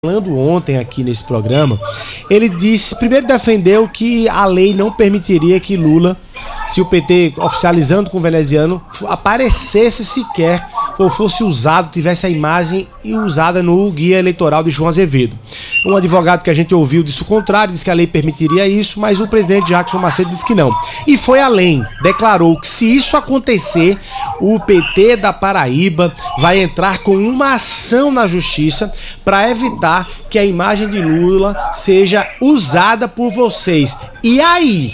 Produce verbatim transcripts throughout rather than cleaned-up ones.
Falando ontem aqui nesse programa, ele disse, primeiro defendeu que a lei não permitiria que Lula, se o P T oficializando com o veneziano, aparecesse sequer ou fosse usado, tivesse a imagem usada no guia eleitoral de João Azevedo. Um advogado que a gente ouviu disse o contrário, disse que a lei permitiria isso, mas o presidente Jackson Macedo disse que não. E foi além, declarou que se isso acontecer, o P T da Paraíba vai entrar com uma ação na justiça para evitar que a imagem de Lula seja usada por vocês. E aí?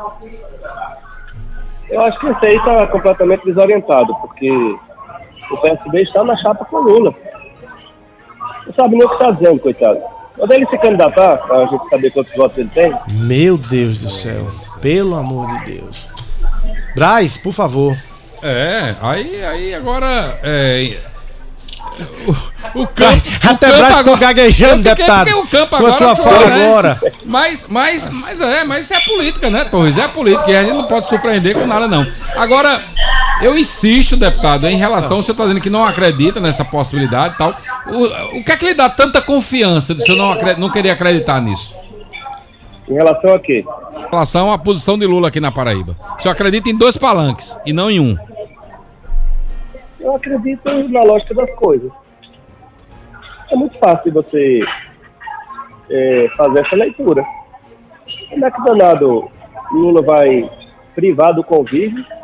Eu acho que isso aí está completamente desorientado, porque o P S B está na chapa com Lula. Não sabe nem o que está dizendo, coitado. Quando ele se candidatar, para a gente saber quantos votos ele tem... Meu Deus do céu, pelo amor de Deus. Braz, por favor. É, aí, aí agora... É... O, o campo, até o campo Braz agora, gaguejando, deputado. O campo com agora a sua foi, fala né? agora. Mas, mas, mas, é, mas isso é política, né, Torres? É política e a gente não pode surpreender com nada, não. Agora, eu insisto, deputado, em relação, o senhor está dizendo que não acredita nessa possibilidade e tal. O, o que é que lhe dá tanta confiança de o senhor não, acred, não querer acreditar nisso? Em relação a quê? Em relação à posição de Lula aqui na Paraíba. O senhor acredita em dois palanques e não em um? Eu acredito na lógica das coisas. É muito fácil você é, fazer essa leitura. Como é que danado Lula vai privar do convívio